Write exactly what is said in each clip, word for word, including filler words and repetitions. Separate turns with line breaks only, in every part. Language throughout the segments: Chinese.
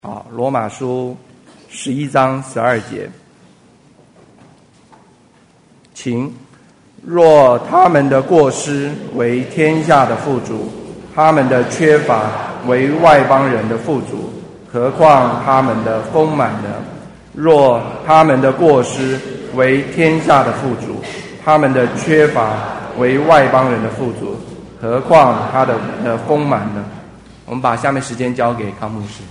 好，罗马书十一章十二节，请若他们的过失为天下的富足，他们的缺乏为外邦人的富足，何况他们的丰满呢？若他们的过失为天下的富足，他们的缺乏为外邦人的富足，何况他的的丰满呢？我们把下面时间交给康牧师。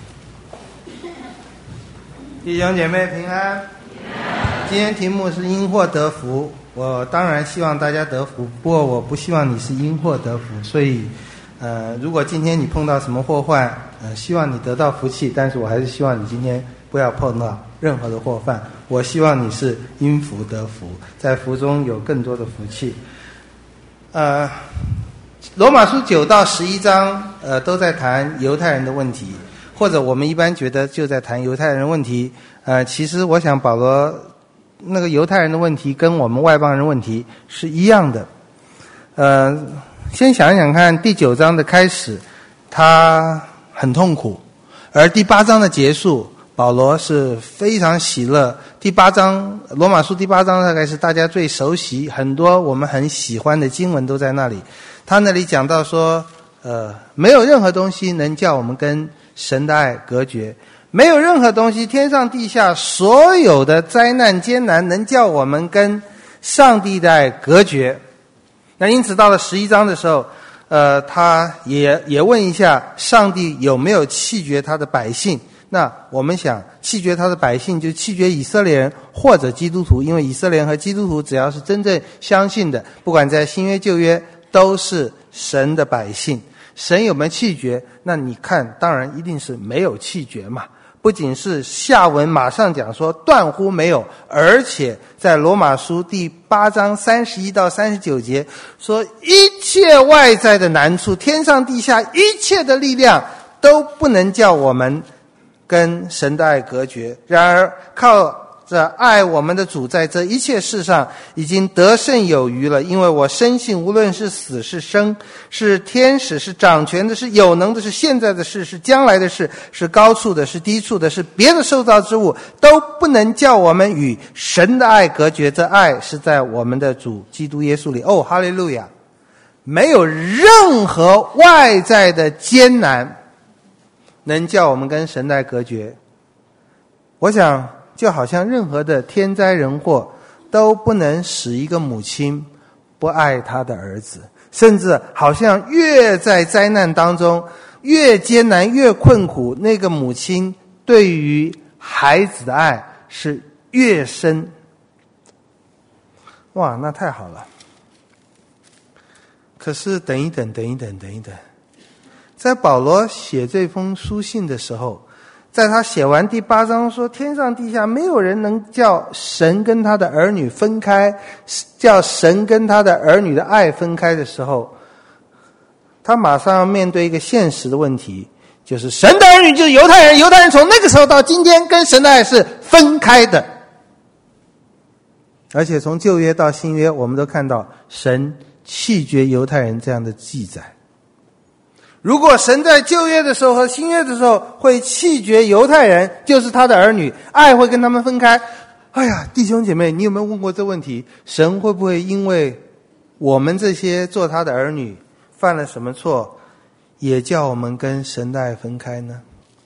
弟兄姐妹平安。今天题目是因祸得福，我当然希望大家得福，不过我不希望你是因祸得福，所以呃，如果今天你碰到什么祸患，呃，希望你得到福气，但是我还是希望你今天不要碰到任何的祸患，我希望你是因福得福，在福中有更多的福气。呃，罗马书九到十一章呃都在谈犹太人的问题，或者我们一般觉得就在谈犹太人的问题，呃，其实我想保罗那个犹太人的问题跟我们外邦人的问题是一样的。呃，先想一想看，第九章的开始，他很痛苦，而第八章的结束，保罗是非常喜乐。第八章，罗马书第八章大概是大家最熟悉，很多我们很喜欢的经文都在那里。他那里讲到说，呃，没有任何东西能叫我们跟神的爱隔绝，没有任何东西，天上地下所有的灾难艰难能叫我们跟上帝的爱隔绝。那因此到了十一章的时候，呃，他也也问一下上帝有没有弃绝他的百姓。那我们想弃绝他的百姓就弃绝以色列人或者基督徒，因为以色列人和基督徒只要是真正相信的，不管在新约旧约都是神的百姓。神有没有弃绝？那你看当然一定是没有弃绝嘛。不仅是下文马上讲说断乎没有，而且在罗马书第八章三十一到三十九节说，一切外在的难处，天上地下一切的力量都不能叫我们跟神的爱隔绝。然而靠着爱我们的主在这一切事上已经得胜有余了，因为我深信无论是死是生，是天使，是掌权的，是有能的，是现在的事，是将来的事，是高处的，是低处的，是别的受造之物，都不能叫我们与神的爱隔绝。这爱是在我们的主基督耶稣里。哦，哈利路亚！没有任何外在的艰难能叫我们跟神的爱隔绝。我想就好像任何的天灾人祸都不能使一个母亲不爱她的儿子，甚至好像越在灾难当中越艰难越困苦，那个母亲对于孩子的爱是越深。哇，那太好了。可是等一等等一等等一等，在保罗写这封书信的时候，在他写完第八章说天上地下没有人能叫神跟他的儿女分开，叫神跟他的儿女的爱分开的时候，他马上要面对一个现实的问题，就是神的儿女就是犹太人，犹太人从那个时候到今天跟神的爱是分开的。而且从旧约到新约我们都看到神弃绝犹太人这样的记载。如果神在旧约的时候和新约的时候会弃绝犹太人，就是他的儿女，爱会跟他们分开。哎呀，弟兄姐妹，你有没有问过这问题？神会不会因为我们这些做他的儿女犯了什么错，也叫我们跟神的爱分开呢？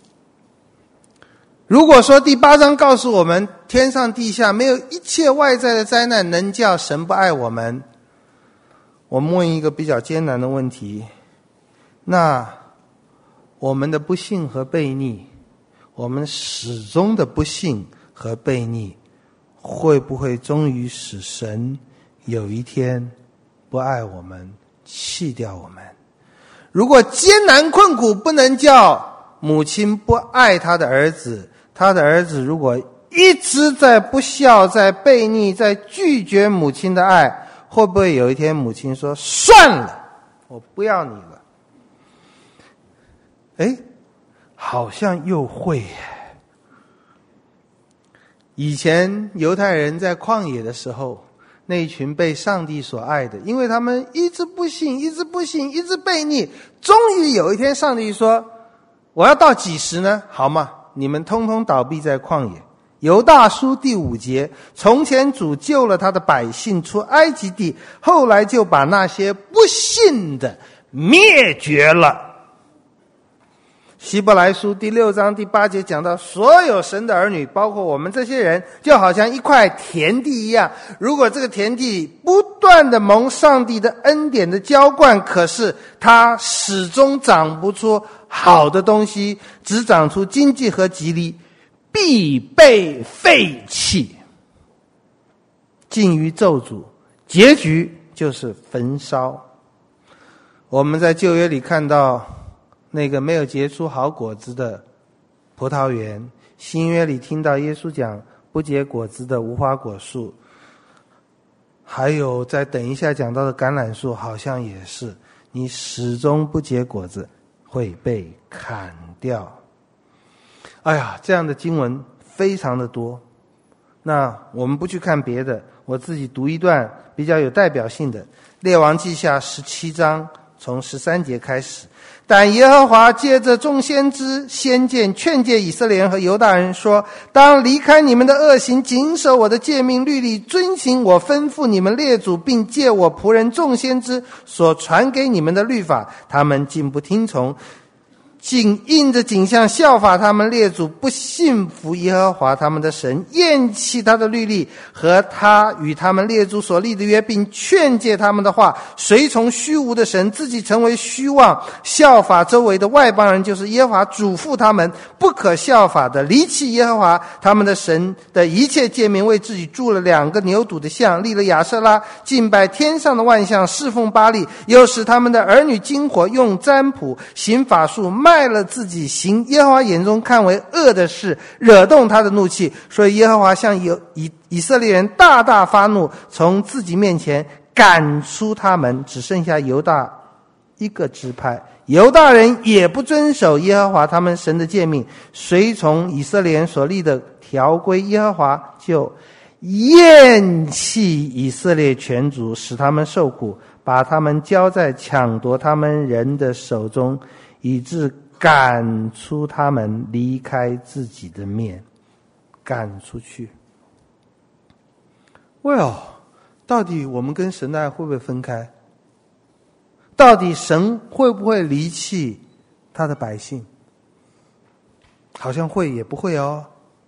如果说第八章告诉我们天上地下没有一切外在的灾难能叫神不爱我们，我们问一个比较艰难的问题，那我们的不幸和悖逆，我们始终的不幸和悖逆，会不会终于使神有一天不爱我们，弃掉我们？如果艰难困苦不能叫母亲不爱他的儿子，他的儿子如果一直在不孝，在悖逆，在拒绝母亲的爱，会不会有一天母亲说算了，我不要你了？哎，好像又会耶。以前犹太人在旷野的时候，那一群被上帝所爱的，因为他们一直不信，一直不信，一直悖逆，终于有一天上帝说，我要到几时呢？好吗？ 你们通通倒闭在旷野。犹大书第五节，从前主救了他的百姓出埃及地，后来就把那些不信的灭绝了。希伯来书第六章第八节讲到，所有神的儿女，包括我们这些人，就好像一块田地一样，如果这个田地不断的蒙上帝的恩典的浇灌，可是它始终长不出好的东西，只长出荆棘和蒺藜，必被废弃，尽于咒诅，结局就是焚烧。我们在旧约里看到那个没有结出好果子的葡萄园，新约里听到耶稣讲不结果子的无花果树，还有在等一下讲到的橄榄树，好像也是，你始终不结果子会被砍掉。哎呀，这样的经文非常的多。那我们不去看别的，我自己读一段比较有代表性的，列王记下十七章从十三节开始。但耶和华借着众先知先见劝诫以色列人和犹大人说，当离开你们的恶行，谨守我的诫命律例，遵行我吩咐你们列祖并借我仆人众先知所传给你们的律法，他们竟不听从，仅印着景象效法他们列祖，不信服耶和华他们的神，厌弃他的律例和他与他们列祖所立的约，并劝诫他们的话，随从虚无的神，自己成为虚妄，效法周围的外邦人，就是耶和华嘱咐他们不可效法的，离弃耶和华他们的神的一切诫命，为自己铸了两个牛犊的像，立了亚舍拉，敬拜天上的万象，侍奉巴力，又使他们的儿女经火，用占卜行法术，卖了自己行耶和华眼中看为恶的事，惹动他的怒气，所以耶和华向以以色列人大大发怒，从自己面前赶出他们，只剩下犹大一个支派。犹大人也不遵守耶和华他们神的诫命，随从以色列人所立的条规，耶和华就厌弃以色列全族，使他们受苦，把他们交在抢夺他们人的手中，以致赶出他们离开自己的面，赶出去。Well， 到底我们跟神的爱会不会分开？到底神会不会离弃他的百姓？好像会也不会哦。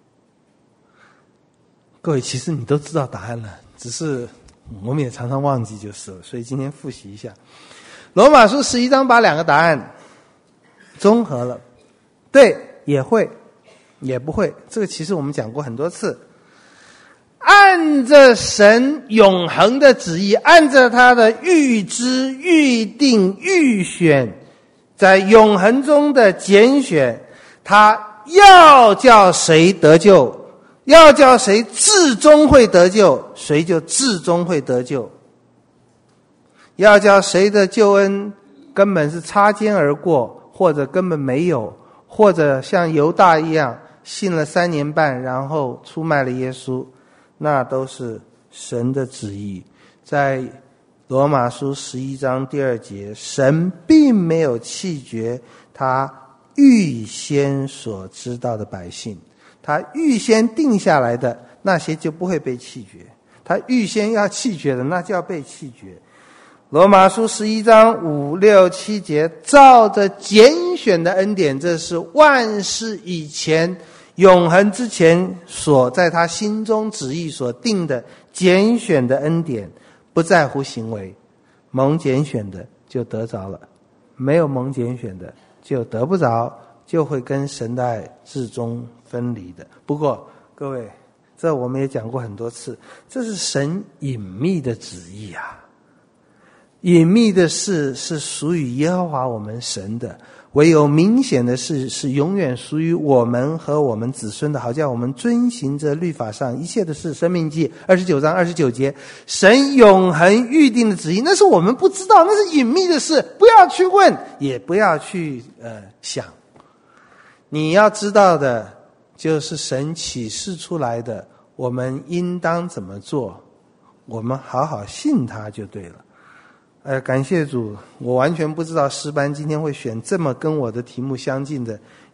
各位，其实你都知道答案了，只是我们也常常忘记就是了，所以今天复习一下。罗马书十一章把两个答案综合了，对也会也不会，这个其实我们讲过很多次。按着神永恒的旨意，按着他的预知预定预选，在永恒中的拣选，他要叫谁得救，要叫谁至终会得救，谁就至终会得救。要叫谁的救恩根本是擦肩而过，或者根本没有，或者像犹大一样信了三年半然后出卖了耶稣，那都是神的旨意。在罗马书十一章第二节，神并没有弃绝他预先所知道的百姓，他预先定下来的那些就不会被弃绝，他预先要弃绝的那就要被弃绝。罗马书十一章五六七节，照着拣选的恩典，这是万事以前永恒之前所在他心中旨意所定的拣选的恩典，不在乎行为，蒙拣选的就得着了，没有蒙拣选的就得不着，就会跟神的爱至终分离的。不过各位，这我们也讲过很多次，这是神隐秘的旨意啊。隐秘的事是属于耶和华我们神的，唯有明显的事是永远属于我们和我们子孙的，好叫我们遵行着律法上一切的事。申命记二十九章二十九节，神永恒预定的旨意，那是我们不知道，那是隐秘的事，不要去问，也不要去呃想。你要知道的就是神启示出来的，我们应当怎么做，我们好好信他就对了。呃，感谢主，我完全不知道诗班今天会选这么跟我的题目相近的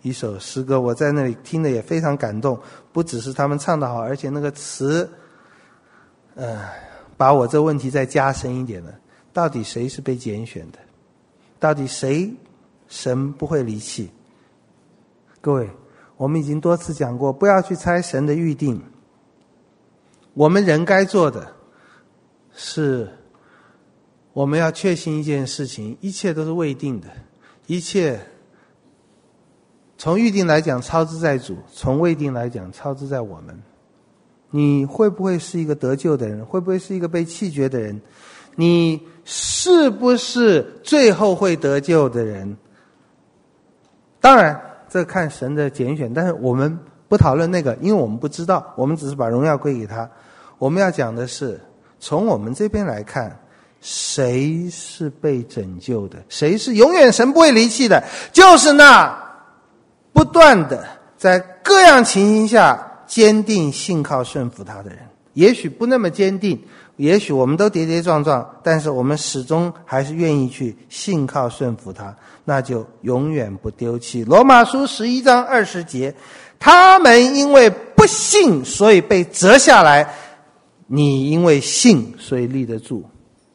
一首诗歌，我在那里听的也非常感动，不只是他们唱得好，而且那个词呃，把我这问题再加深一点了。到底谁是被拣选的？到底谁神不会离弃？各位，我们已经多次讲过，不要去猜神的预定。我们人该做的是，我们要确信一件事情，一切都是未定的，一切从预定来讲操之在主，从未定来讲操之在我们。你会不会是一个得救的人？会不会是一个被弃绝的人？你是不是最后会得救的人？当然这看神的拣选，但是我们不讨论那个，因为我们不知道，我们只是把荣耀归给他。我们要讲的是，从我们这边来看，谁是被拯救的？谁是永远神不会离弃的？就是那不断的在各样情形下坚定信靠顺服他的人。也许不那么坚定，也许我们都跌跌撞撞，但是我们始终还是愿意去信靠顺服他，那就永远不丢弃。罗马书十一章二十节，他们因为不信，所以被折下来，你因为信，所以立得住。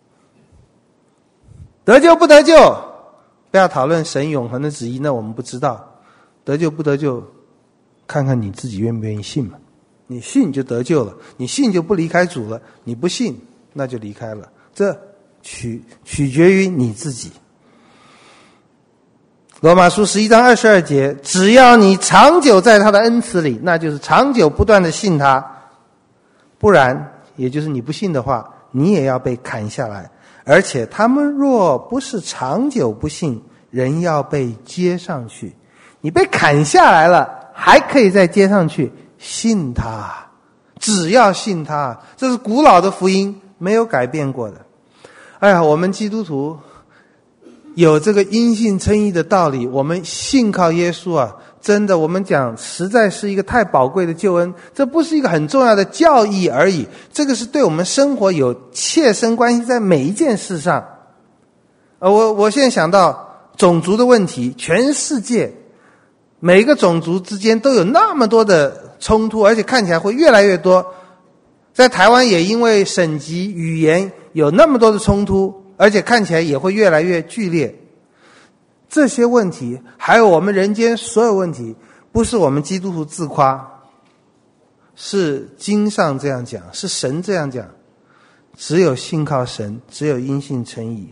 得救不得救，不要讨论神永恒的旨意，那我们不知道。得救不得救，看看你自己愿不愿意信嘛。你信就得救了，你信就不离开主了，你不信那就离开了，这取取决于你自己。罗马书十一章二十二节，只要你长久在他的恩慈里，那就是长久不断的信他，不然也就是你不信的话，你也要被砍下来。而且他们若不是长久不信，人要被接上去。你被砍下来了，还可以再接上去，信他，只要信他，这是古老的福音，没有改变过的。哎呀，我们基督徒有这个因信称义的道理，我们信靠耶稣啊，真的我们讲实在是一个太宝贵的救恩，这不是一个很重要的教义而已，这个是对我们生活有切身关系，在每一件事上。呃，我我现在想到种族的问题，全世界每个种族之间都有那么多的冲突，而且看起来会越来越多。在台湾也因为省级语言有那么多的冲突，而且看起来也会越来越剧烈。这些问题还有我们人间所有问题，不是我们基督徒自夸，是经上这样讲，是神这样讲，只有信靠神，只有因信称义。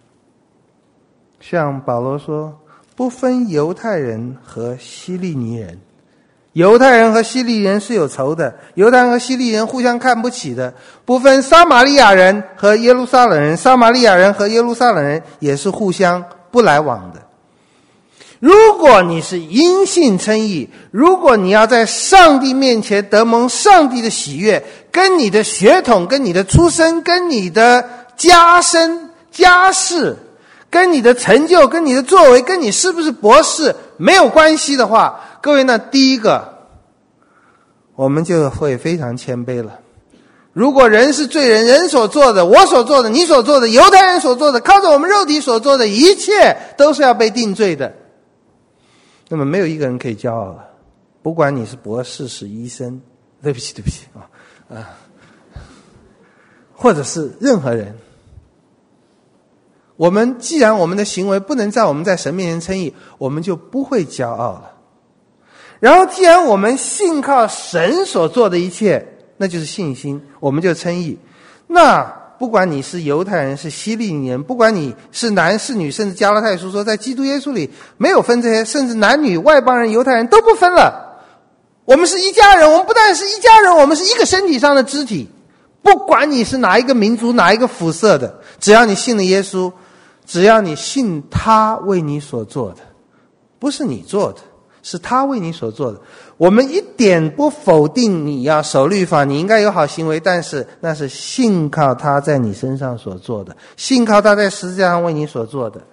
像保罗说，不分犹太人和希利尼人，犹太人和希利人是有仇的，犹太人和希利人互相看不起的，不分撒玛利亚人和耶路撒冷人，撒玛利亚人和耶路撒冷人也是互相不来往的。如果你是因信称义，如果你要在上帝面前得蒙上帝的喜悦，跟你的血统，跟你的出身，跟你的家身家世，跟你的成就，跟你的作为，跟你是不是博士没有关系的话，各位，那第一个我们就会非常谦卑了。如果人是罪人，人所做的，我所做的，你所做的，犹太人所做的，靠着我们肉体所做的一切都是要被定罪的，那么没有一个人可以骄傲了。不管你是博士是医生，对不起对不起啊啊，或者是任何人，我们既然我们的行为不能在我们在神面前称义，我们就不会骄傲了。然后既然我们信靠神所做的一切，那就是信心，我们就称义。那不管你是犹太人是希利尼人，不管你是男是女，甚至加拉太书说在基督耶稣里没有分这些，甚至男女外邦人犹太人都不分了，我们是一家人，我们不但是一家人，我们是一个身体上的肢体。不管你是哪一个民族哪一个肤色的，只要你信了耶稣，只要你信他为你所做的，不是你做的，是他为你所做的。我们一点不否定你要守律法，你应该有好行为，但是那是信靠他在你身上所做的，信靠他在十字架上为你所做的。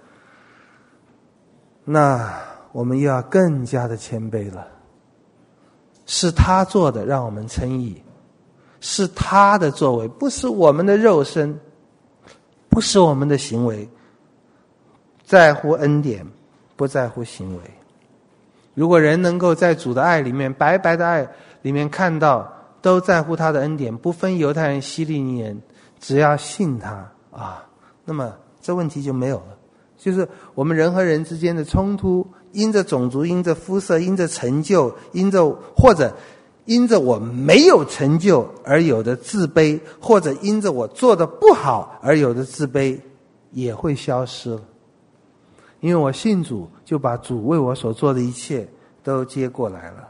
那我们又要更加的谦卑了，是他做的让我们称义，是他的作为，不是我们的肉身，不是我们的行为，在乎恩典，不在乎行为。 如果人能够在主的爱里面，白白的爱里面看到，都在乎他的恩典，不分犹太人、希利尼人，只要信他啊，那么这问题就没有了。就是我们人和人之间的冲突，因着种族、因着肤色、因着成就、因着或者因着我没有成就而有的自卑，或者因着我做的不好而有的自卑，也会消失了。因为我信主，就把主为我所做的一切都接过来了。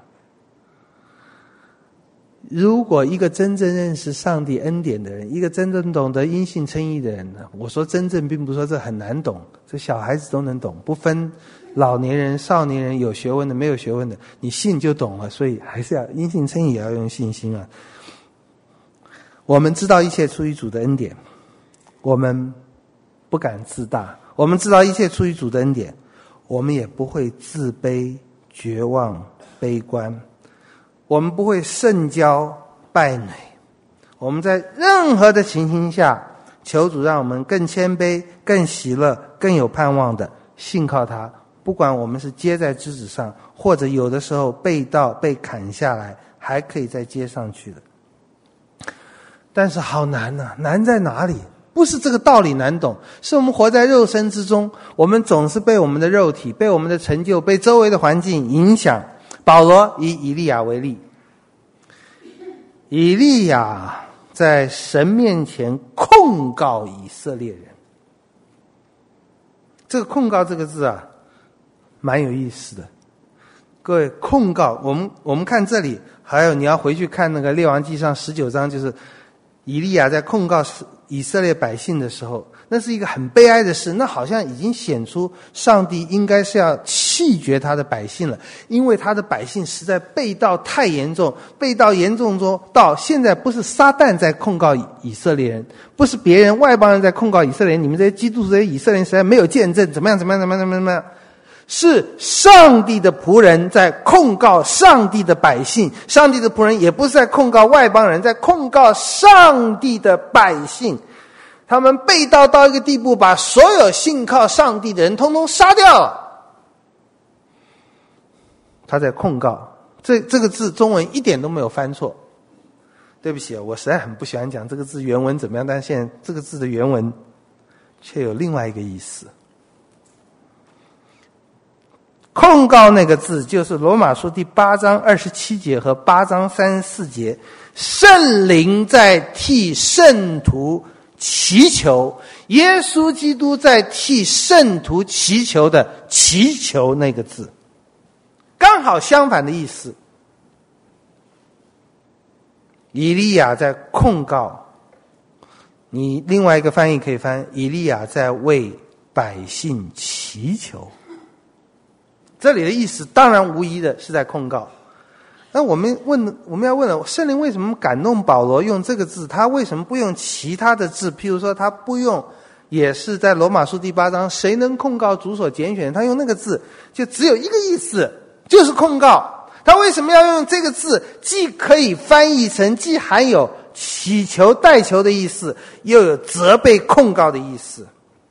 如果一个真正认识上帝恩典的人，一个真正懂得因信称义的人呢，我说真正并不是说这很难懂，这小孩子都能懂，不分老年人、少年人，有学问的、没有学问的，你信就懂了。所以还是要因信称义，也要用信心啊。我们知道一切出于主的恩典，我们不敢自大。我们知道一切出于主的恩典，我们也不会自卑、绝望、悲观。我们不会甚骄败馁。我们在任何的情形下，求主让我们更谦卑、更喜乐、更有盼望的信靠他。不管我们是接在枝子上，或者有的时候被盗、被砍下来，还可以再接上去的。但是好难啊，难在哪里？不是这个道理难懂，是我们活在肉身之中，我们总是被我们的肉体、被我们的成就、被周围的环境影响。保罗以以利亚为例，以利亚在神面前控告以色列人。这个控告这个字啊，蛮有意思的。各位，控告，我们我们看这里，还有你要回去看那个列王纪上十九章，就是以利亚在控告以色列百姓的时候，那是一个很悲哀的事，那好像已经显出上帝应该是要弃绝他的百姓了，因为他的百姓实在背道太严重，背道严重中到现在不是撒旦在控告以色列人，不是别人外邦人在控告以色列人，你们这些基督徒、这些以色列人实在没有见证，怎么样怎么样怎么样怎么样怎么样，是上帝的仆人在控告上帝的百姓，上帝的仆人也不是在控告外邦人，在控告上帝的百姓。他们背道到一个地步，把所有信靠上帝的人通通杀掉了。他在控告，这这个字中文一点都没有翻错。对不起，我实在很不喜欢讲这个字原文怎么样，但现在这个字的原文却有另外一个意思。控告那个字就是罗马书第八章二十七节和八章三十四节，圣灵在替圣徒祈求，耶稣基督在替圣徒祈求的祈求那个字，刚好相反的意思。以利亚在控告，你另外一个翻译可以翻以利亚在为百姓祈求。这里的意思当然无疑的是在控告。那我们问，我们要问了，圣灵为什么感动保罗用这个字？他为什么不用其他的字？譬如说，他不用，也是在罗马书第八章，谁能控告主所拣选？他用那个字，就只有一个意思，就是控告。他为什么要用这个字？既可以翻译成，既含有祈求、代求的意思，又有责备、控告的意思。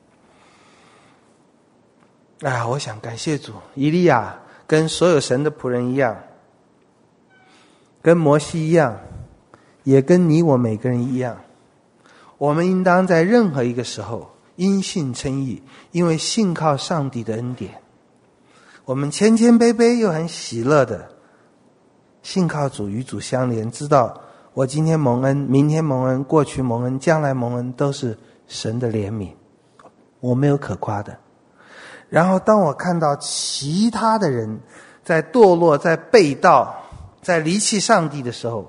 啊，我想感谢主，以利亚跟所有神的仆人一样，跟摩西一样，也跟你我每个人一样，我们应当在任何一个时候因信称义，因为信靠上帝的恩典，我们谦谦卑卑又很喜乐的信靠主，与主相连，知道我今天蒙恩，明天蒙恩，过去蒙恩，将来蒙恩，都是神的怜悯，我没有可夸的。然后当我看到其他的人在堕落，在背道，在离弃上帝的时候，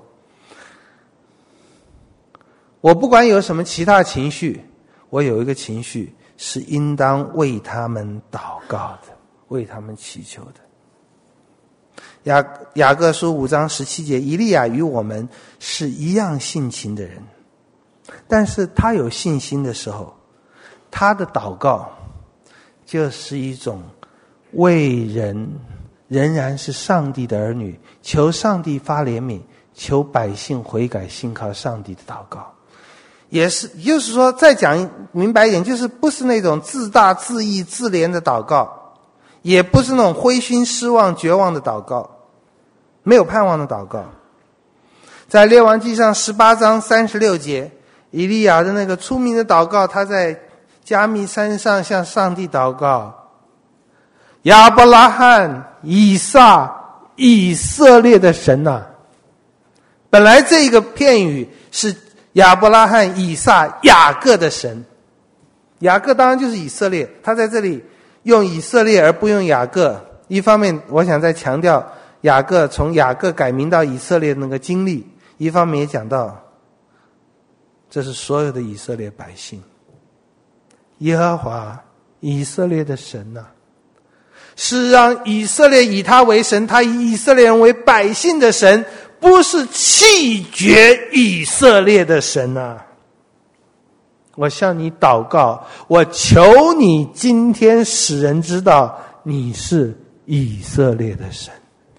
我不管有什么其他情绪，我有一个情绪是应当为他们祷告的，为他们祈求的。雅雅各书五章十七节，以利亚与我们是一样性情的人，但是他有信心的时候，他的祷告就是一种为人仍然是上帝的儿女，求上帝发怜悯，求百姓悔改信靠上帝的祷告。也是，就是说再讲明白一点，就是不是那种自大自义自怜的祷告， 也不是那种灰心失望绝望的祷告，没有盼望的祷告。在列王纪上十八章三十六节，以利亚的那个出名的祷告，他在加密山上向上帝祷告，亚伯拉罕、以撒、以色列的神啊。本来这个片语是亚伯拉罕、以撒、雅各的神，雅各当然就是以色列，他在这里用以色列而不用雅各。一方面我想再强调雅各从雅各改名到以色列的那个经历，一方面也讲到这是所有的以色列百姓，耶和华以色列的神啊，是让以色列以他为神，他以以色列人为百姓的神，不是弃绝以色列的神啊。我向你祷告，我求你今天使人知道你是以色列的神。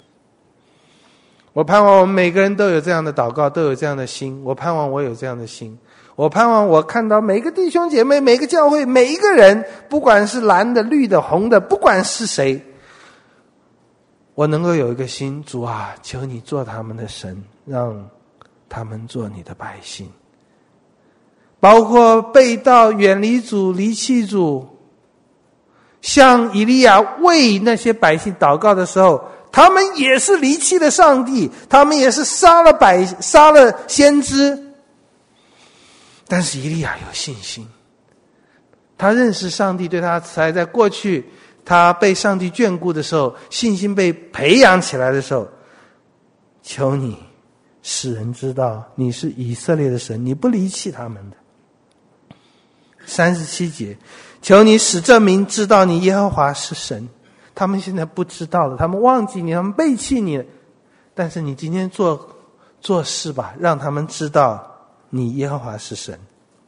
我盼望我们每个人都有这样的祷告，都有这样的心。我盼望我有这样的心。我盼望我看到每个弟兄姐妹，每个教会，每一个人，不管是蓝的、绿的、红的，不管是谁，我能够有一个心，主啊，求你做他们的神，让他们做你的百姓。包括背道远离主、离弃主，像以利亚为那些百姓祷告的时候，他们也是离弃了上帝，他们也是杀了百杀了先知。但是以利亚有信心，他认识上帝对他慈爱，在过去他被上帝眷顾的时候，信心被培养起来的时候，求你使人知道你是以色列的神，你不离弃他们的。三十七节，求你使这民知道你耶和华是神。他们现在不知道了，他们忘记你，他们背弃你了。但是你今天做做事吧，让他们知道你耶和华是神。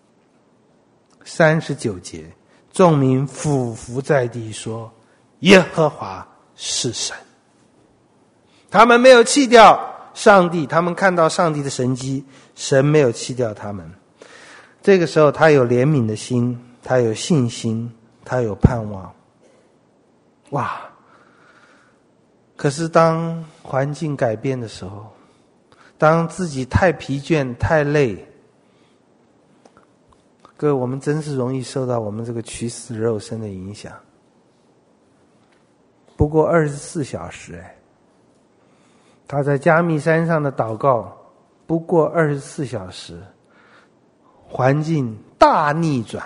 三十九节，众民俯伏在地说，耶和华是神。他们没有弃掉上帝，他们看到上帝的神迹，神没有弃掉他们。这个时候他有怜悯的心，他有信心，他有盼望。哇！可是当环境改变的时候，当自己太疲倦太累，各位，我们真是容易受到我们这个取死肉身的影响。不过二十四小时，哎，他在加密山上的祷告，不过二十四小时，环境大逆转。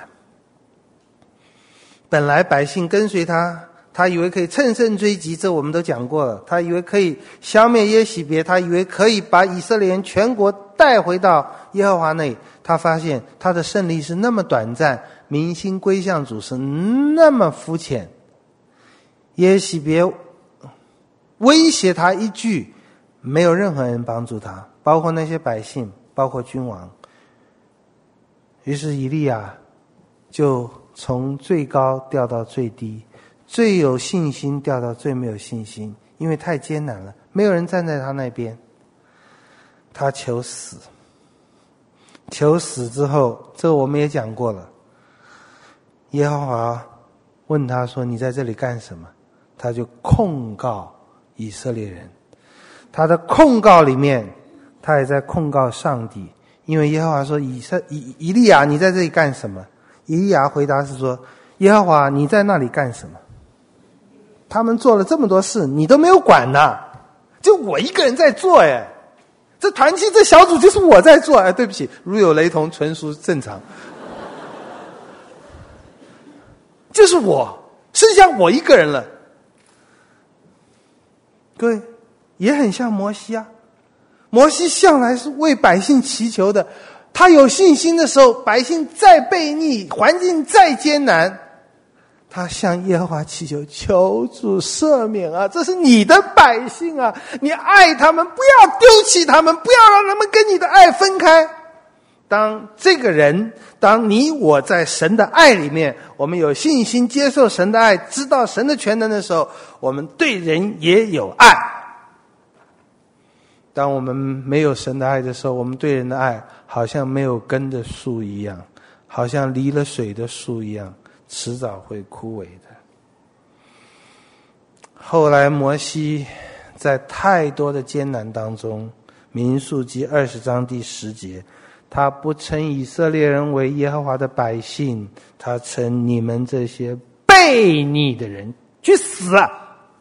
本来百姓跟随他，他以为可以乘胜追击，这我们都讲过了。他以为可以消灭耶洗别，他以为可以把以色列人全国带回到耶和华那里。他发现他的胜利是那么短暂，民心归向主是那么肤浅。耶洗别威胁他一句，没有任何人帮助他，包括那些百姓，包括君王。于是以利亚就从最高掉到最低，最有信心掉到最没有信心，因为太艰难了，没有人站在他那边。他求死，求死之后，这个我们也讲过了。耶和华问他说，你在这里干什么？他就控告以色列人。他的控告里面，他也在控告上帝。因为耶和华说，以色以以利亚，你在这里干什么？以利亚回答是说，耶和华，你在那里干什么？他们做了这么多事，你都没有管呢，就我一个人在做。哎，这团契这小组就是我在做。哎，对不起，如有雷同，纯属正常。就是我，剩下我一个人了。各位，也很像摩西啊。摩西向来是为百姓祈求的，他有信心的时候，百姓再悖逆，环境再艰难，他向耶和华祈求，求主赦免啊，这是你的百姓啊，你爱他们，不要丢弃他们，不要让他们跟你的爱分开。当这个人，当你我在神的爱里面，我们有信心接受神的爱，知道神的全能的时候，我们对人也有爱。当我们没有神的爱的时候，我们对人的爱好像没有根的树一样，好像离了水的树一样，迟早会枯萎的。 后来摩西在太多的艰难当中，民数记二十章第十节，他不称以色列人为耶和华的百姓，他称你们这些悖逆的人去死啊！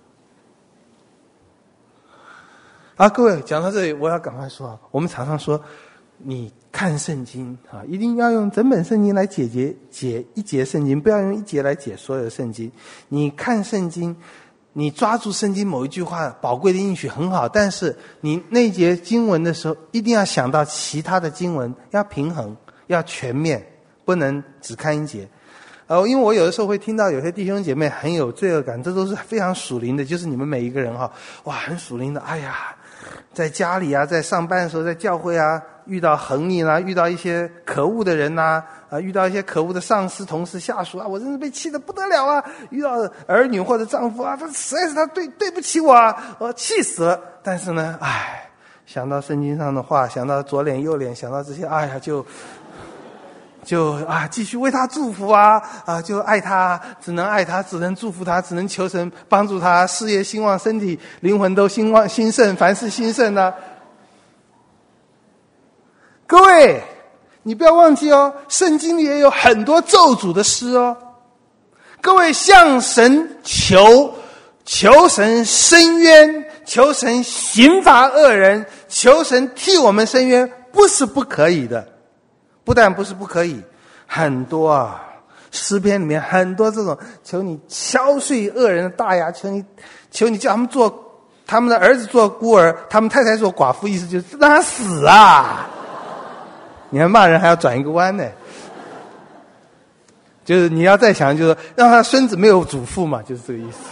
啊，各位，讲到这里，我要赶快说，我们常常说，你看圣经啊，一定要用整本圣经来解决解一节圣经，不要用一节来解所有的圣经。你看圣经，你抓住圣经某一句话宝贵的应许很好，但是你那节经文的时候，一定要想到其他的经文，要平衡，要全面，不能只看一节。呃，因为我有的时候会听到有些弟兄姐妹很有罪恶感，这都是非常属灵的，就是你们每一个人哈，哇，很属灵的，哎呀，在家里啊，在上班的时候，在教会啊，遇到横逆啦，遇到一些可恶的人呐、啊，遇到一些可恶的上司、同事、下属啊，我真是被气得不得了啊！遇到儿女或者丈夫啊，他实在是他对对不起我啊，我气死了。但是呢，唉，想到圣经上的话，想到左脸右脸，想到这些，哎呀，就就啊，继续为他祝福啊啊，就爱他，只能爱他，只能祝福他，只能求神帮助他，事业兴旺，身体灵魂都兴旺兴盛，凡事兴盛啊。各位，你不要忘记哦，圣经里也有很多咒诅的诗哦。各位向神求，求神伸冤，求神刑罚恶人，求神替我们伸冤，不是不可以的。不但不是不可以，很多啊，诗篇里面很多这种求你敲碎恶人的大牙，求你求你叫他们做他们的儿子做孤儿，他们太太做寡妇，意思就是让他死啊！你还骂人还要转一个弯呢，就是你要再想，就是让他孙子没有祖父嘛，就是这个意思。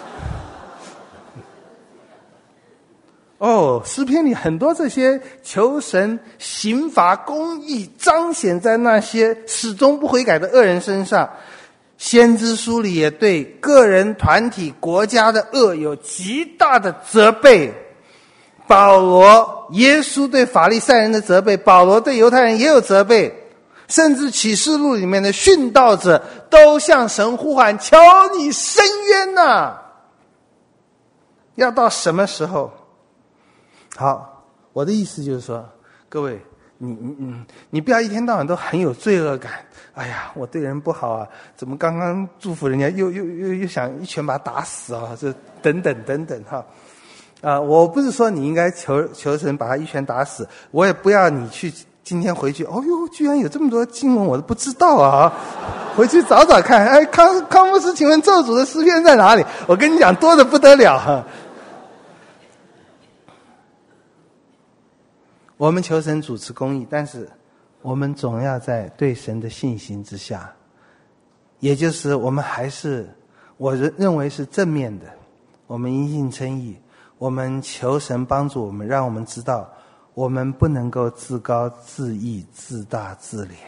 哦，诗篇里很多这些求神刑罚公义彰显在那些始终不悔改的恶人身上。先知书里也对个人、团体、国家的恶有极大的责备。保罗、耶稣对法利赛人的责备，保罗对犹太人也有责备，甚至启示录里面的殉道者都向神呼喊，求你伸冤呐、啊！要到什么时候？好，我的意思就是说，各位，你你你你不要一天到晚都很有罪恶感。哎呀，我对人不好啊，怎么刚刚祝福人家，又又又又想一拳把他打死啊？这等等等等哈。啊、呃，我不是说你应该求求神把他一拳打死，我也不要你去今天回去，哦哟，居然有这么多经文我都不知道啊！回去找找看。哎，康康牧师，请问咒诅的诗篇在哪里？我跟你讲，多得不得了哈。我们求神主持公义，但是我们总要在对神的信心之下，也就是我们还是我认为是正面的，我们因信称义，我们求神帮助我们，让我们知道我们不能够自高自义、自大自怜。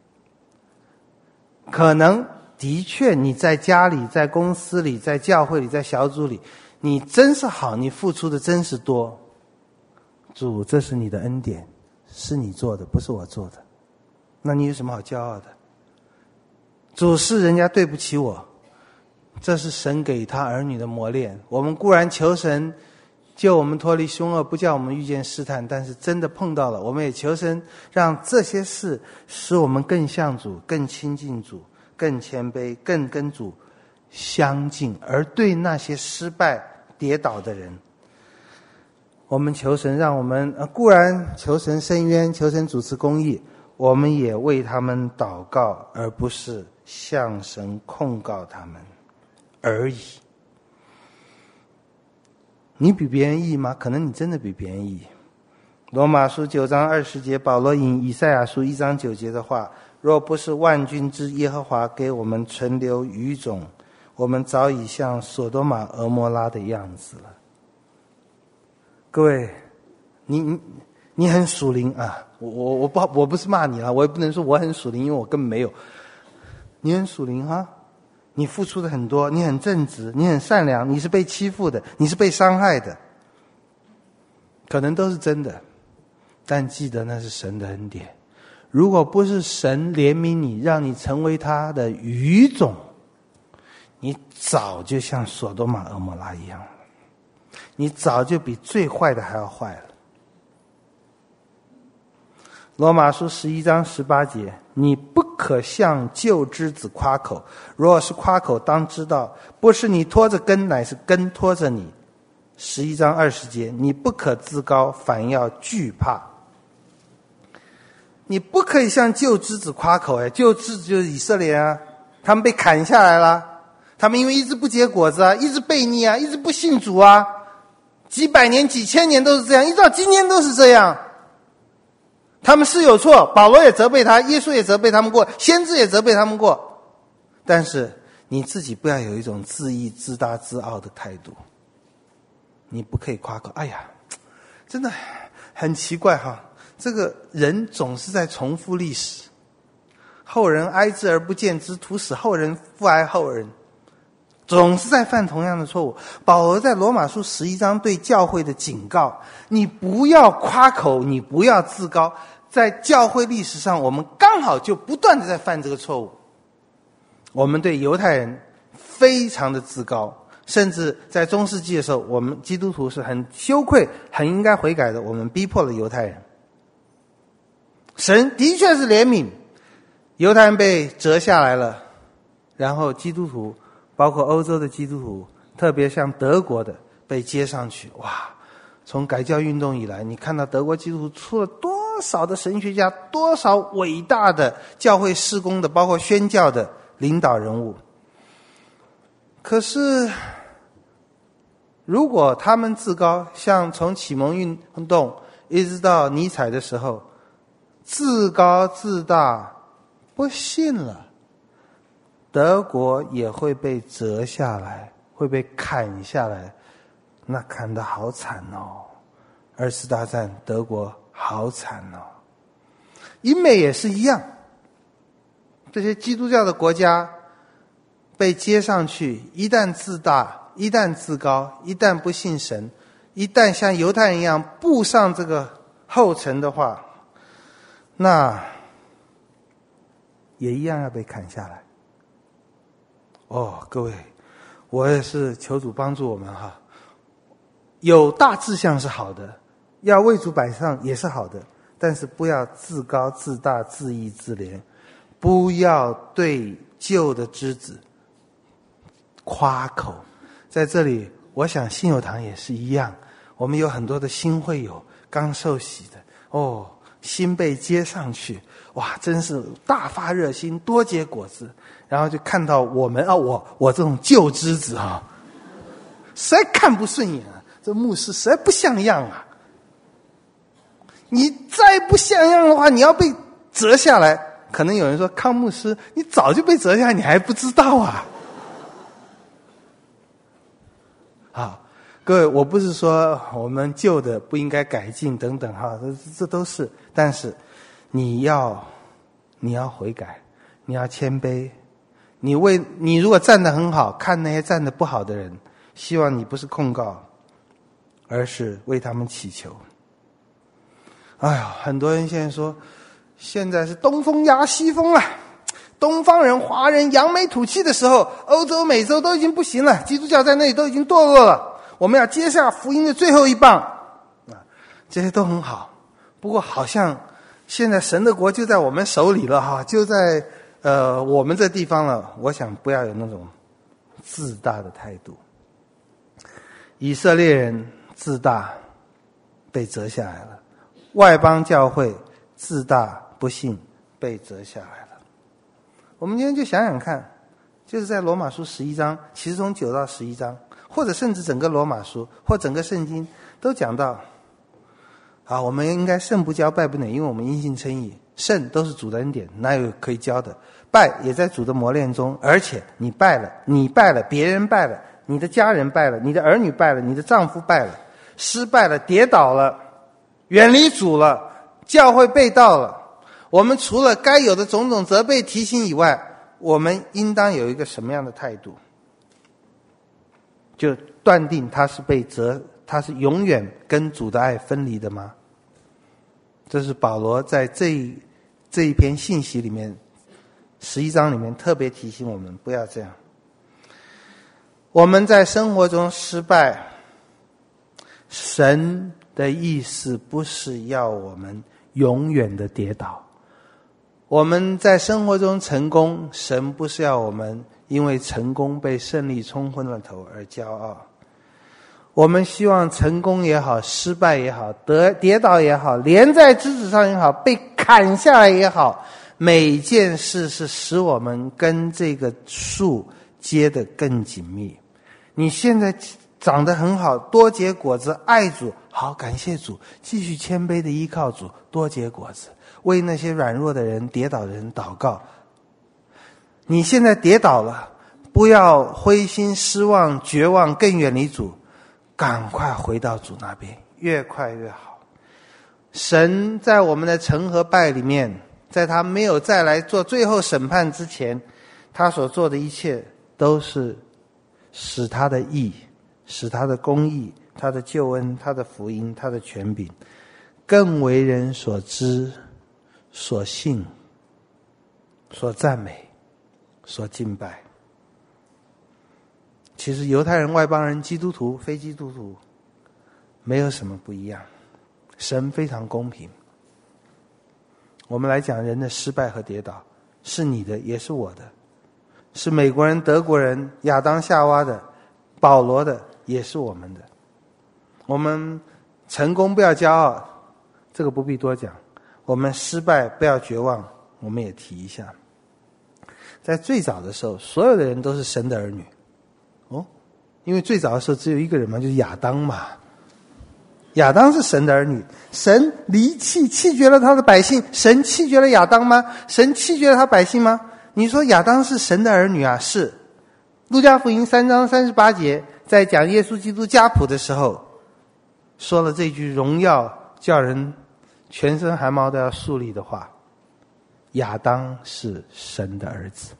可能的确你在家里、在公司里、在教会里、在小组里，你真是好，你付出的真是多。主，这是你的恩典，是你做的，不是我做的，那你有什么好骄傲的？主，是人家对不起我，这是神给他儿女的磨练。我们固然求神救我们脱离凶恶，不叫我们遇见试探，但是真的碰到了，我们也求神让这些事使我们更像主，更亲近主，更谦卑，更跟主相近。而对那些失败跌倒的人，我们求神让我们、呃、固然求神伸冤，求神主持公义，我们也为他们祷告，而不是向神控告他们而已。你比别人义吗？可能你真的比别人义。罗马书九章二十节，保罗引以赛亚书一章九节的话，若不是万军之耶和华给我们存留余种，我们早已像索多玛俄摩拉的样子了。各位，你你你很属灵啊！我我我不我不是骂你啊，我也不能说我很属灵，因为我根本没有。你很属灵哈，你付出的很多，你很正直，你很善良，你是被欺负的，你是被伤害的，可能都是真的，但记得那是神的恩典。如果不是神怜悯你，让你成为他的余种， 你早就像索多玛蛾摩拉一样了，你早就比最坏的还要坏了。罗马书十一章十八节，你不可向旧枝子夸口，若是夸口，当知道不是你拖着根，乃是根拖着你。十一章二十节，你不可自高，反要惧怕。你不可以向旧枝子夸口，哎，旧枝子就是以色列啊，他们被砍下来了，他们因为一直不结果子啊，一直悖逆啊，一直不信主啊，几百年几千年都是这样，一直到今天都是这样。他们是有错，保罗也责备他，耶稣也责备他们过，先知也责备他们过，但是你自己不要有一种自义自大自傲的态度，你不可以夸口。哎呀，真的很奇怪哈，这个人总是在重复历史，后人哀之而不见之，徒使后人复哀后人，总是在犯同样的错误。保罗在罗马书十一章对教会的警告，你不要夸口，你不要自高。在教会历史上，我们刚好就不断的在犯这个错误。我们对犹太人非常的自高，甚至在中世纪的时候，我们基督徒是很羞愧，很应该悔改的，我们逼迫了犹太人。神的确是怜悯，犹太人被折下来了，然后基督徒包括欧洲的基督徒，特别像德国的被接上去。哇，从改教运动以来，你看到德国基督徒出了多少的神学家，多少伟大的教会事工的，包括宣教的领导人物。可是如果他们自高，像从启蒙运动一直到尼采的时候，自高自大不信了，德国也会被折下来，会被砍下来，那砍得好惨哦。二次大战德国好惨哦。英美也是一样，这些基督教的国家被接上去，一旦自大，一旦自高，一旦不信神，一旦像犹太人一样步上这个后尘的话，那也一样要被砍下来。哦，各位，我也是求主帮助我们哈。有大志向是好的，要为主摆上也是好的，但是不要自高自大自义自怜，不要对旧的枝子夸口。在这里我想信友堂也是一样，我们有很多的新会友刚受洗的，哦，心被接上去，哇，真是大发热心，多结果子。然后就看到我们啊，我我这种旧枝子啊，实在看不顺眼啊，这牧师实在不像样啊。你再不像样的话，你要被折下来。可能有人说，康牧师，你早就被折下来，你还不知道啊。好，各位，我不是说我们旧的不应该改进等等哈，这这都是，但是你要你要悔改，你要谦卑。你为你如果站得很好，看那些站得不好的人，希望你不是控告，而是为他们祈求。哎呀，很多人现在说，现在是东风压西风了，东方人华人扬眉吐气的时候，欧洲美洲都已经不行了，基督教在那里都已经堕落了，我们要接下福音的最后一棒啊，这些都很好。不过好像现在神的国就在我们手里了哈，就在呃我们这地方了。我想不要有那种自大的态度。以色列人自大被折下来了，外邦教会自大不信被折下来了。我们今天就想想看，就是在罗马书十一章，其实从九到十一章，或者甚至整个罗马书或整个圣经都讲到，啊，我们应该圣不骄败不馁，因为我们因信称义，圣都是主的恩典，哪有可以骄的？败也在主的磨练中，而且你败了，你败了，别人败了，你的家人败了，你的儿女败了，你的丈夫败了，失败了，跌倒了，远离主了，教会背道了。我们除了该有的种种责备提醒以外，我们应当有一个什么样的态度？就断定他是被折，他是永远跟主的爱分离的吗？这是保罗在这一这一篇信息里面，十一章里面特别提醒我们不要这样。 我们在生活中失败，神的意思不是要我们永远的跌倒。我们在生活中成功，神不是要我们因为成功被胜利冲昏了头而骄傲。我们希望成功也好，失败也好，得跌倒也好，连在枝子上也好，被砍下来也好，每件事是使我们跟这个树接得更紧密。你现在长得很好，多结果子，爱主，好，感谢主，继续谦卑的依靠主，多结果子，为那些软弱的人、跌倒的人祷告。你现在跌倒了，不要灰心失望绝望，更远离主，赶快回到主那边，越快越好。神在我们的成和败里面，在他没有再来做最后审判之前，他所做的一切都是使他的义，使他的公义，他的救恩，他的福音，他的权柄更为人所知、所信、所赞美、所敬拜。其实犹太人、外邦人、基督徒、非基督徒没有什么不一样，神非常公平。我们来讲人的失败和跌倒，是你的也是我的，是美国人、德国人、亚当、夏娃的，保罗的也是我们的。我们成功不要骄傲，这个不必多讲。我们失败不要绝望，我们也提一下。在最早的时候，所有的人都是神的儿女。哦，因为最早的时候只有一个人嘛，就是亚当嘛。亚当是神的儿女，神离弃弃绝了他的百姓，神弃绝了亚当吗？神弃绝了他百姓吗？你说亚当是神的儿女啊？是。路加福音三章三十八节在讲耶稣基督家谱的时候，说了这句荣耀叫人全身汗毛都要竖立的话：亚当是神的儿子。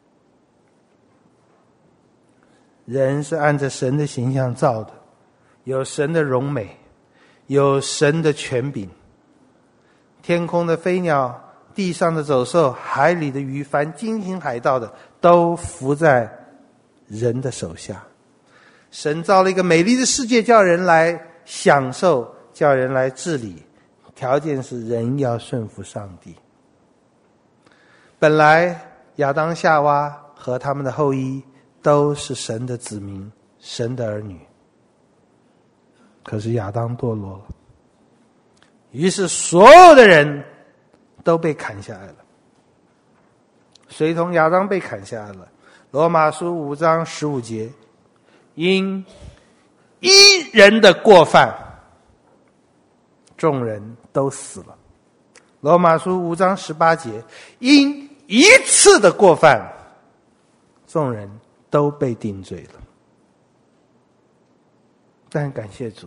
人是按着神的形象造的，有神的荣美，有神的权柄。天空的飞鸟，地上的走兽，海里的鱼，凡经行海道的，都服在人的手下。神造了一个美丽的世界，叫人来享受，叫人来治理，条件是人要顺服上帝。本来亚当夏娃和他们的后裔都是神的子民，神的儿女。可是亚当堕落了，于是所有的人都被砍下来了，随同亚当被砍下来了。罗马书五章十五节，因一人的过犯，众人都死了。罗马书五章十八节，因一次的过犯，众人都被定罪了。但感谢主，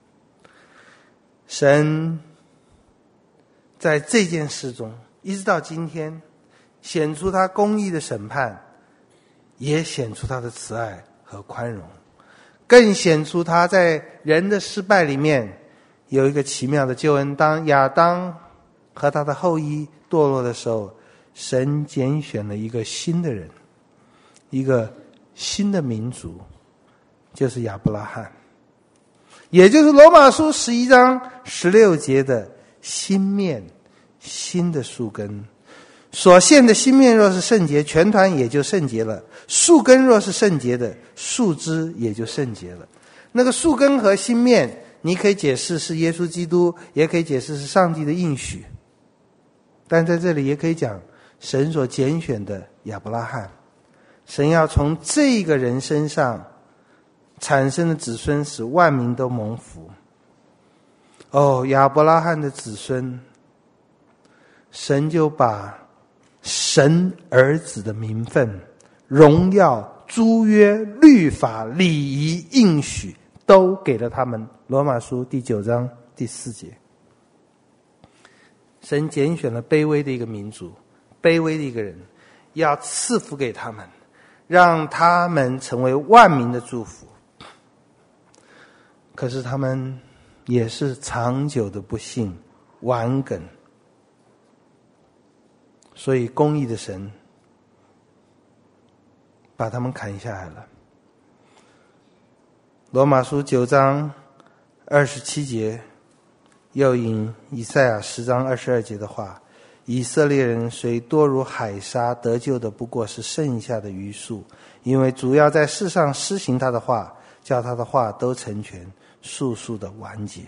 神在这件事中一直到今天显出他公义的审判，也显出他的慈爱和宽容，更显出他在人的失败里面有一个奇妙的救恩。当亚当和他的后裔堕落的时候，神拣选了一个新的人，一个新的民族，就是亚伯拉罕，也就是罗马书十一章十六节的新面，新的树根。所献的新面若是圣洁，全团也就圣洁了；树根若是圣洁的，树枝也就圣洁了。那个树根和新面，你可以解释是耶稣基督，也可以解释是上帝的应许，但在这里也可以讲神所拣选的亚伯拉罕。神要从这个人身上产生的子孙，使万民都蒙福。哦，亚伯拉罕的子孙，神就把神儿子的名分、荣耀、诸约、律法、礼仪、应许都给了他们。罗马书第九章第四节，神拣选了卑微的一个民族，卑微的一个人，要赐福给他们，让他们成为万民的祝福。可是他们也是长久的不幸，顽梗。所以公义的神把他们砍下来了。 罗马书九章二十七节，又引以赛亚十章二十二节的话，以色列人虽多如海沙，得救的不过是剩下的余数，因为主要在世上施行他的话，叫他的话都成全，速速的完结。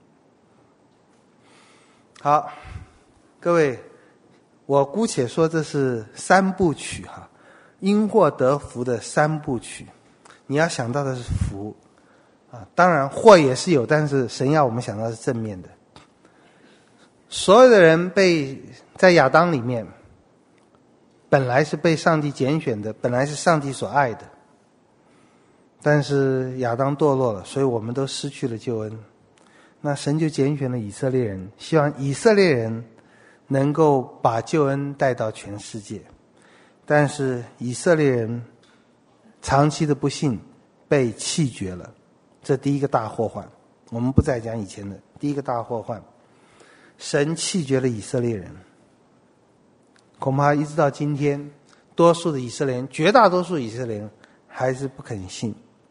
好，各位，我姑且说这是三部曲哈，因祸得福的三部曲。你要想到的是福啊，当然祸也是有，但是神要我们想到是正面的。所有的人被在亚当里面，本来是被上帝拣选的，本来是上帝所爱的，但是亚当堕落了，所以我们都失去了救恩。那神就拣选了以色列人，希望以色列人能够把救恩带到全世界。但是以色列人长期的不信，被弃绝了，这第一个大祸患。我们不再讲以前的，第一个大祸患，神弃绝了以色列人。恐怕一直到今天，多数的以色列人，绝大多数以色列人还是不肯信。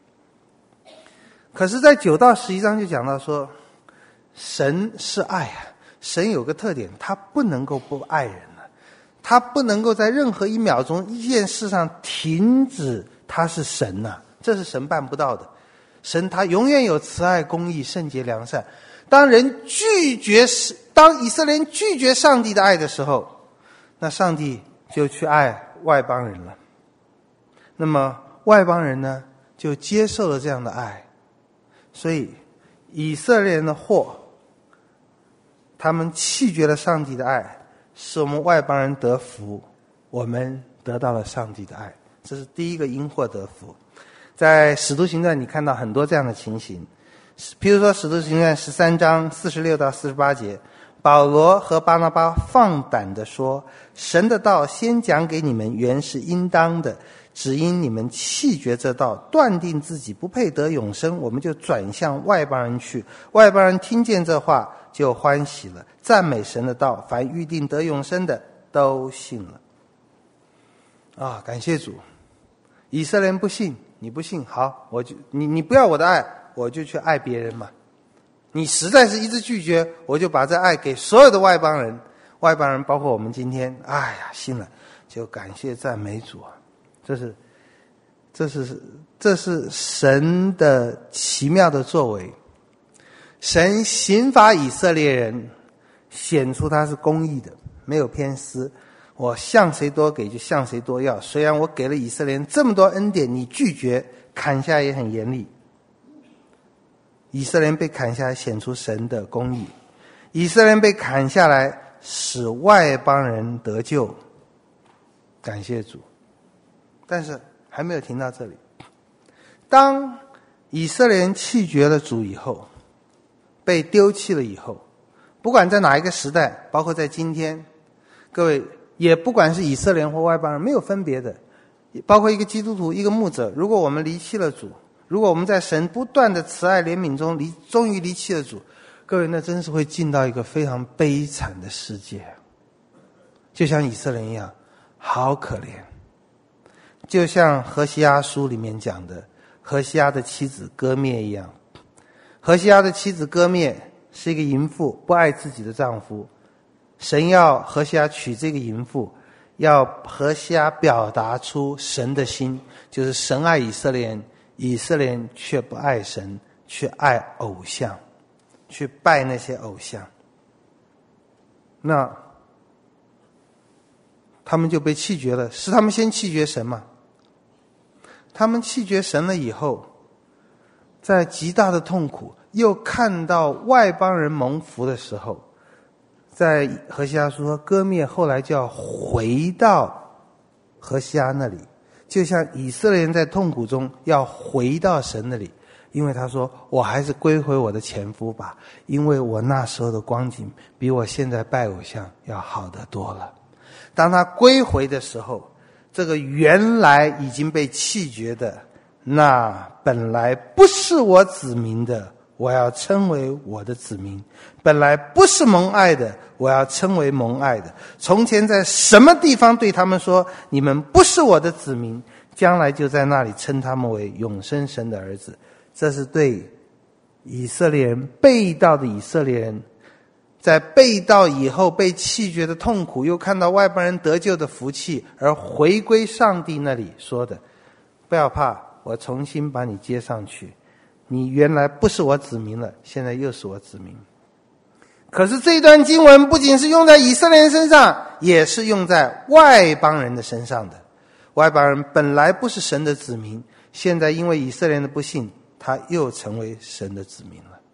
可是在九到十一章就讲到说，神是爱啊，神有个特点，他不能够不爱人了，他不能够在任何一秒钟一件事上停止他是神呐、啊，这是神办不到的。神他永远有慈爱、公义、圣洁、良善。当人拒绝，当以色列人拒绝上帝的爱的时候，那上帝就去爱外邦人了。那么外邦人呢，就接受了这样的爱。所以以色列人的祸，他们弃绝了上帝的爱，使我们外邦人得福，我们得到了上帝的爱。这是第一个因祸得福。在使徒行传你看到很多这样的情形，譬如说使徒行传十三章四十六到四十八节，保罗和巴拿巴放胆地说，神的道先讲给你们原是应当的，只因你们弃绝这道，断定自己不配得永生，我们就转向外邦人去。外邦人听见这话就欢喜了，赞美神的道，凡预定得永生的都信了。啊，感谢主！以色列人不信，你不信，好，我就你你不要我的爱，我就去爱别人嘛。你实在是一直拒绝，我就把这爱给所有的外邦人。外邦人包括我们今天，哎呀，信了，就感谢赞美主啊！这是，这是，这是神的奇妙的作为。神刑罚以色列人，显出他是公义的，没有偏私。我向谁多给就向谁多要，虽然我给了以色列人这么多恩典，你拒绝，砍下也很严厉。以色列人被砍下来，显出神的公义。以色列人被砍下来，使外邦人得救，感谢主。但是还没有停到这里。当以色列人弃绝了主以后，被丢弃了以后，不管在哪一个时代，包括在今天，各位也不管是以色列人或外邦人，没有分别的，包括一个基督徒，一个牧者，如果我们离弃了主，如果我们在神不断的慈爱怜悯中离终于离弃了主，各位那真是会进到一个非常悲惨的世界，就像以色列人一样，好可怜。就像何西阿书里面讲的，何西阿的妻子歌灭一样。何西阿的妻子歌灭是一个淫妇，不爱自己的丈夫，神要何西阿娶这个淫妇，要何西阿表达出神的心，就是神爱以色列人，以色列人却不爱神，去爱偶像，去拜那些偶像。那他们就被弃绝了，是他们先弃绝神嘛？他们弃绝神了以后，在极大的痛苦，又看到外邦人蒙福的时候，在何西阿书说，歌灭后来就要回到何西阿那里，就像以色列人在痛苦中要回到神那里，因为他说，我还是归回我的前夫吧，因为我那时候的光景比我现在拜偶像要好得多了。当他归回的时候，这个原来已经被弃绝的，那本来不是我子民的，我要称为我的子民；本来不是蒙爱的，我要称为蒙爱的。从前在什么地方对他们说，你们不是我的子民，将来就在那里称他们为永生神的儿子。 这是对以色列人背道的以色列人，在背道以后被弃绝的痛苦，又看到外邦人得救的福气，而回归上帝那里说的。不要怕，我重新把你接上去，你原来不是我子民了，现在又是我子民。可是这段经文不仅是用在以色列人身上，也是用在外邦人的身上的。外邦人本来不是神的子民，现在因为以色列人的不信，他又成为神的子民了。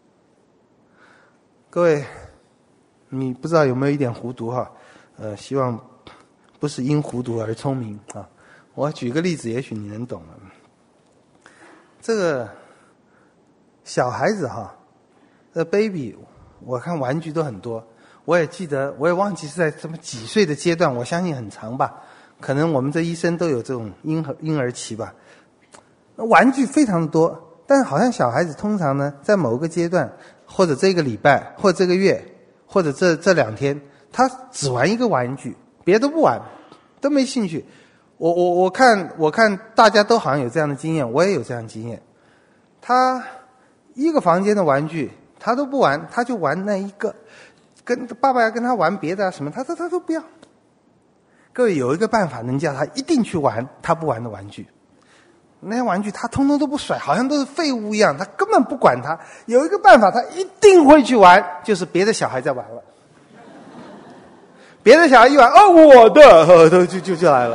各位，你不知道有没有一点糊涂哈？呃，希望不是因糊涂而聪明啊。我举个例子，也许你能懂了。这个小孩子哈，这 baby， 我看玩具都很多。我也记得，我也忘记是在什么几岁的阶段，我相信很长吧。可能我们这一生都有这种婴儿婴儿期吧。玩具非常多，但是好像小孩子通常呢，在某个阶段，或者这个礼拜，或者这个月，或者这这两天，他只玩一个玩具，别的不玩，都没兴趣。我我我看我看大家都好像有这样的经验，我也有这样的经验。他一个房间的玩具他都不玩，他就玩那一个，跟爸爸要跟他玩别的啊什么，他他他都不要。各位，有一个办法能叫他一定去玩他不玩的玩具，那些玩具他通通都不甩，好像都是废物一样，他根本不管他。有一个办法他一定会去玩，就是别的小孩在玩了，别的小孩一玩，哦，我的，哦，就就就来了。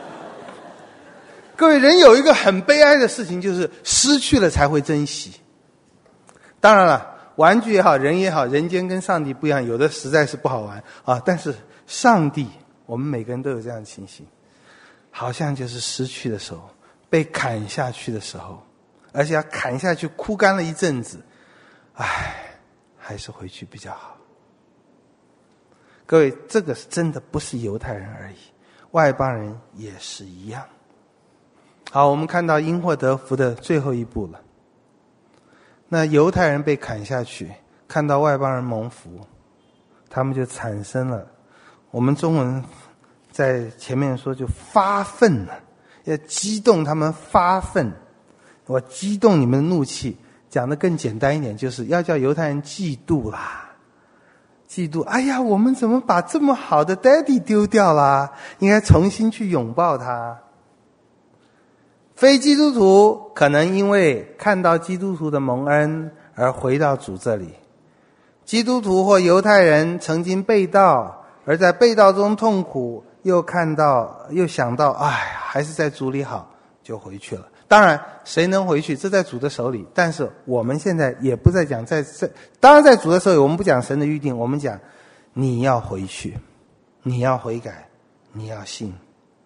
各位，人有一个很悲哀的事情，就是失去了才会珍惜。当然了，玩具也好，人也好，人间跟上帝不一样，有的实在是不好玩啊。但是上帝，我们每个人都有这样的情形，好像就是失去的时候，被砍下去的时候，而且要砍下去枯干了一阵子，唉，还是回去比较好。各位，这个是真的不是犹太人而已，外邦人也是一样。好，我们看到因祸得福的最后一步了。那犹太人被砍下去，看到外邦人蒙福，他们就产生了，我们中文在前面说就发愤了，要激动他们发愤。我激动你们的怒气，讲得更简单一点，就是要叫犹太人嫉妒啦。嫉妒，哎呀，我们怎么把这么好的 daddy 丢掉啦？应该重新去拥抱他。非基督徒可能因为看到基督徒的蒙恩而回到主这里，基督徒或犹太人曾经背道，而在背道中痛苦，又看到又想到，哎，还是在主里好，就回去了。当然谁能回去，这在主的手里，但是我们现在也不再讲在在当然在主的手里，我们不讲神的预定，我们讲你要回去，你要悔改，你要信。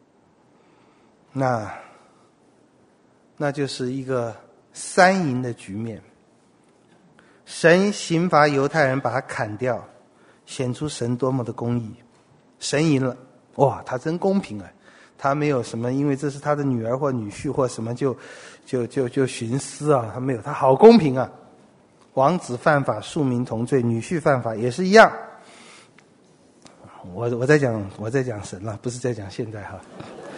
那那就是一个三赢的局面。神刑罚犹太人，把他砍掉，显出神多么的公义。神赢了，哇，他真公平啊！他没有什么，因为这是他的女儿或女婿或什么就就就就徇私啊，他没有，他好公平啊！王子犯法，庶民同罪；女婿犯法也是一样。我我在讲我在讲神了，不是在讲现在哈。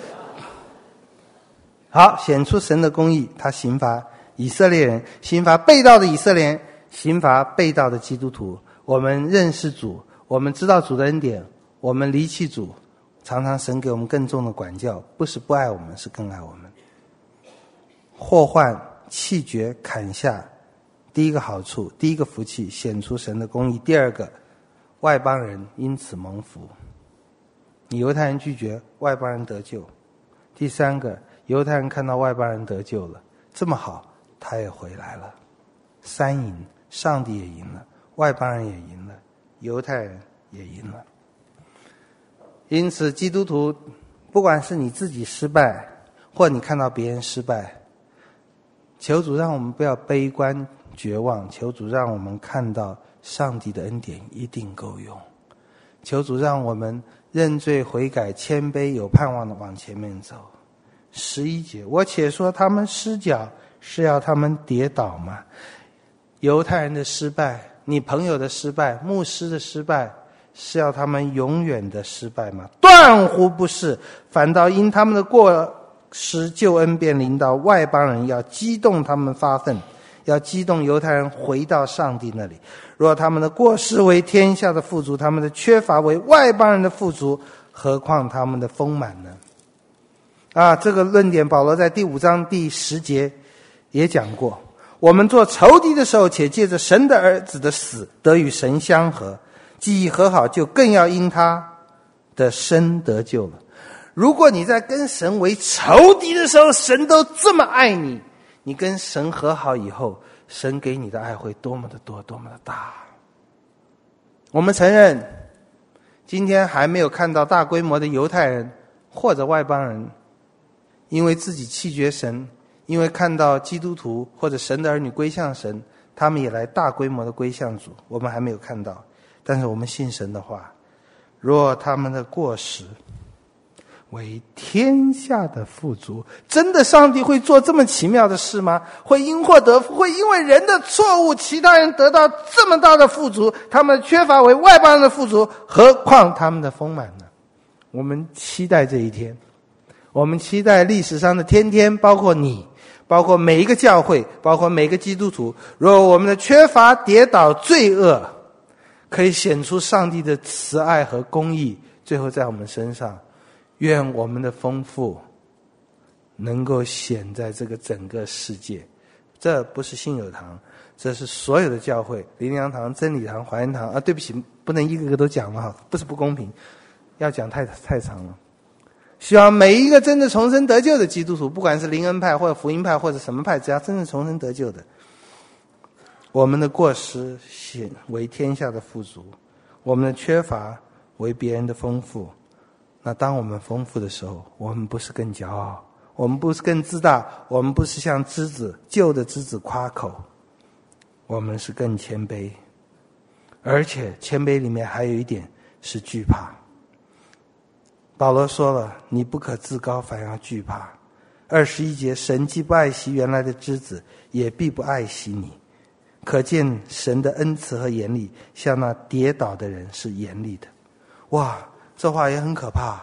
好，显出神的公义，他刑罚以色列人，刑罚背道的以色列人，刑罚背道的基督徒。我们认识主，我们知道主的恩典，我们离弃主，常常神给我们更重的管教，不是不爱我们，是更爱我们。祸患弃绝砍下，第一个好处，第一个福气，显出神的公义。第二个，外邦人因此蒙福。你犹太人拒绝，外邦人得救。第三个，犹太人看到外邦人得救了，这么好，他也回来了。三赢，上帝也赢了，外邦人也赢了，犹太人也赢了。因此基督徒，不管是你自己失败，或你看到别人失败，求主让我们不要悲观绝望，求主让我们看到上帝的恩典一定够用，求主让我们认罪悔改，谦卑有盼望的往前面走。十一节，我且说他们失脚是要他们跌倒吗？犹太人的失败，你朋友的失败，牧师的失败，是要他们永远的失败吗？断乎不是，反倒因他们的过时救恩便临到外邦人，要激动他们发愤，要激动犹太人回到上帝那里。若他们的过失为天下的富足，他们的缺乏为外邦人的富足，何况他们的丰满呢？啊，这个论点保罗在第五章第十节也讲过。我们做仇敌的时候，且借着神的儿子的死得与神相合，既已和好，就更要因他的生得救了。如果你在跟神为仇敌的时候，神都这么爱你，你跟神和好以后，神给你的爱会多么的多，多么的大。我们承认今天还没有看到大规模的犹太人或者外邦人因为自己弃绝神，因为看到基督徒或者神的儿女归向神，他们也来大规模的归向主，我们还没有看到。但是我们信神的话，若他们的过失为天下的富足，真的上帝会做这么奇妙的事吗？会因祸得福，会因为人的错误其他人得到这么大的富足，他们的缺乏为外邦人的富足，何况他们的丰满呢？我们期待这一天，我们期待历史上的天天，包括你，包括每一个教会，包括每个基督徒，若我们的缺乏、跌倒、罪恶可以显出上帝的慈爱和公义，最后在我们身上，愿我们的丰富能够显在这个整个世界。这不是信友堂，这是所有的教会，灵粮堂、真理堂、华恩堂啊，对不起，不能一个个都讲了哈，不是不公平，要讲太太长了。希望每一个真的重生得救的基督徒，不管是灵恩派或者福音派或者什么派，只要真正重生得救的，我们的过失显为天下的富足，我们的缺乏为别人的丰富。那当我们丰富的时候，我们不是更骄傲，我们不是更自大，我们不是像枝子旧的枝子夸口，我们是更谦卑。而且谦卑里面还有一点是惧怕。保罗说了，你不可自高，反要惧怕。二十一节，神既不爱惜原来的枝子，也必不爱惜你。可见神的恩慈和严厉，向那跌倒的人是严厉的。哇，这话也很可怕。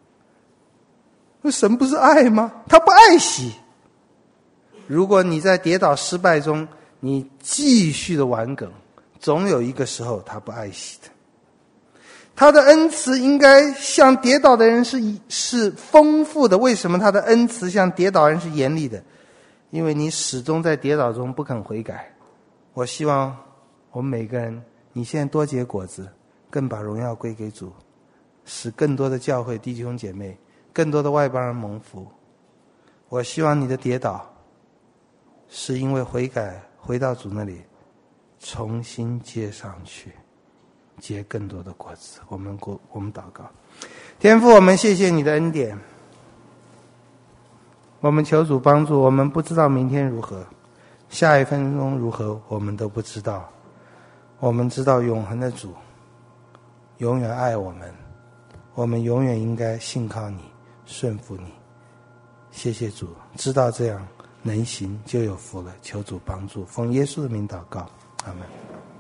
神不是爱吗？他不爱惜。如果你在跌倒失败中，你继续的顽梗，总有一个时候他不爱惜的。他的恩慈应该向跌倒的人是是丰富的。为什么他的恩慈向跌倒人是严厉的？因为你始终在跌倒中不肯悔改。我希望我们每个人，你现在多结果子，更把荣耀归给主，使更多的教会弟兄姐妹，更多的外邦人蒙福。我希望你的跌倒是因为悔改，回到主那里重新接上去，结更多的果子。我们我们祷告。天父，我们谢谢你的恩典，我们求主帮助我们。不知道明天如何，下一分钟如何，我们都不知道。我们知道永恒的主永远爱我们，我们永远应该信靠你，顺服你。谢谢主，知道这样能行就有福了。求主帮助，奉耶稣的名祷告，阿们。